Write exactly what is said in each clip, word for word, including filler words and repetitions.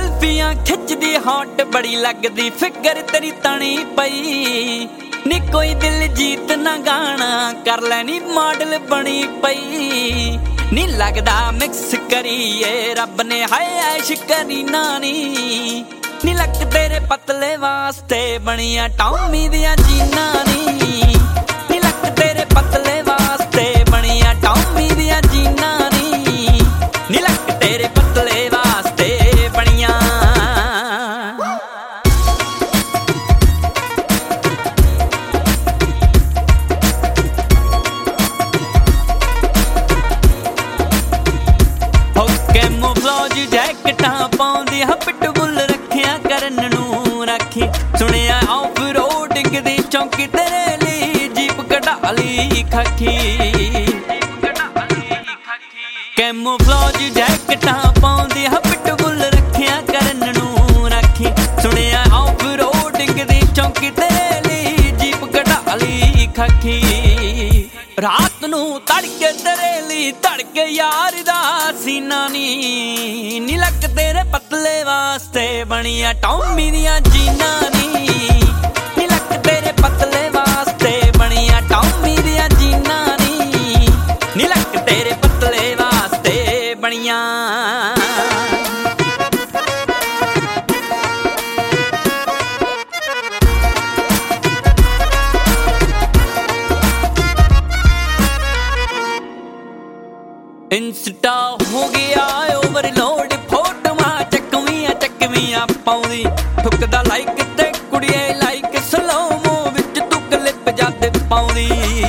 ਸੈਲਫੀਆਂ ਖਿੱਚਦੀ ਹੌਟ ਬੜੀ ਲੱਗਦੀ ਫਿਕਰ ਤੇਰੀ ਤਣੀ ਪਈ ਨੀ ਕੋਈ ਦਿਲ ਜੀਤ ਨਾ ਗਾਣਾ ਕਰ ਲੈਣੀ ਮਾਡਲ ਬਣੀ ਪਈ ਨੀ ਲੱਗਦਾ ਮਿਕਸ ਕਰੀਏ ਰੱਬ ਨੇ ਹਾਏ ਐਸ਼ ਕਰੀ ਨਾਨੀ ਨੀ ਲੱਕ ਤੇਰੇ ਪਤਲੇ ਵਾਸਤੇ ਬਣੀਆਂ ਟੌਮੀ ਦੀਆਂ ਜੀਨਾਂ ਨੀ ਨੀ ਲੱਕ ਤੇਰੇ ਪਤਲੇ ਵਾਸਤੇ ਬਣੀਆਂ ਟੌਮੀ ਦੀਆਂ ਜੀਨਾਂ ਨੀ ਨੀ ਲੱਕ ਤੇਰੇ ਪਤਲੇ ਵਾਸਤੇ ਬਣੀਆਂ ਹੋ ਕੈਮੋਫਲਾਜ ਜੈਕਟਾਂ ਪਾਉਂਦੀ ਹ ਪਿਟਬੁੱਲ ਰੱਖਿਆ ਕਰਨ ਨੂੰ ਰੱਖੀ ਸੁਣਿਆ ਆਫ ਰੋਡਿੰਗ ਦੀ ਚੌਂਕੀ ਤੇਰੇ ਲਈ ਜੀਪ ਕਢਾ ਲਈ ਖਾਕੀ ਕੈਮੋਫਲਾਜ ਜੈਕਟਾਂ ਪਾਉਂਦੀ ਹ ਪਿਟਬੁੱਲ ਰੱਖਿਆ ਕਰਨ ਨੂੰ ਰੱਖੀ ਸੁਣਿਆ ਆਫ ਰੋਡਿੰਗ ਦੀ ਚੌਂਕੀ ਤੇਰੇ ਲਈ ਜੀਪ ਕਢਾ ਲਈ ਖਾਕੀ ਰਾਤ ਨੂੰ ਤੜਕੇ ਤੇਰੇ ਲਈ ਧੜਕੇ ਯਾਰ ਦਾ ਸੀਨਾ ਨੀ ਨੀ ਲੱਕ ਤੇਰੇ ਪਤਲੇ ਵਾਸਤੇ ਬਣੀਆਂ ਟੌਮੀ ਦੀਆਂ ਜੀਨਾਂ ਨੀ ਨੀ ਲੱਕ ਤੇਰੇ ਪਤਲੇ ਵਾਸਤੇ ਬਣੀਆਂ ਟੌਮੀ ਦੀਆਂ ਜੀਨਾਂ ਨੀ ਨੀ ਲੱਕ ਤੇਰੇ ਪਤਲੇ ਵਾਸਤੇ ਬਣੀਆਂ ਇੰਸਟਾ ਹੋ ਗਿਆ ਓਵਰਲੋਡ ਫੋਟੋਆਂ ਚੱਕਵੀਆਂ ਚੱਕਵੀਆਂ ਪਾਉਂਦੀ ਠੁਕਦਾ ਲਾਈਕ ਤੇ ਕੁੜੀਏ ਲਾਈਕ ਸਲੋਮੋ ਵਿੱਚ ਤੂੰ ਕਲਿੱਪ ਜਦ ਪਾਉਂਦੀ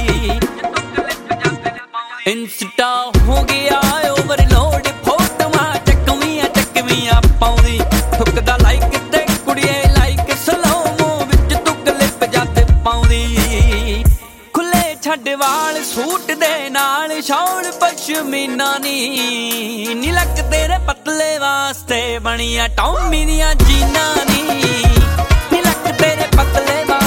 ਇੰਸਟਾ ਹੋ ਗਿਆ ਓਵਰਲੋਡ ਫੋਟੋਆਂ ਚੱਕਵੀਆਂ ਚੱਕਵੀਆਂ ਪਾਉਂਦੀ ਠੁਕਦਾ ਲਾਈਕ ਤੇ ਕੁੜੀਏ ਲਾਈਕ ਸਲੋਮੋ ਵਿੱਚ ਤੂੰ ਕਲਿੱਪ ਜਦ ਪਾਉਂਦੀ ਖੁੱਲੇ ਛੱਡ ਵਾਲ ਸੂਟ ਦੇ ਨਾਲ ਸ਼ੌਲ ਪਸ਼ਮੀਨਾ ਨੀ ਨੀ ਲੱਕ ਤੇਰੇ ਪਤਲੇ ਵਾਸਤੇ ਬਣੀਆਂ ਟੌਮੀ ਦੀਆਂ ਜੀਨਾਂ ਨੀ ਨੀ ਲੱਕ ਤੇਰੇ ਪਤਲੇ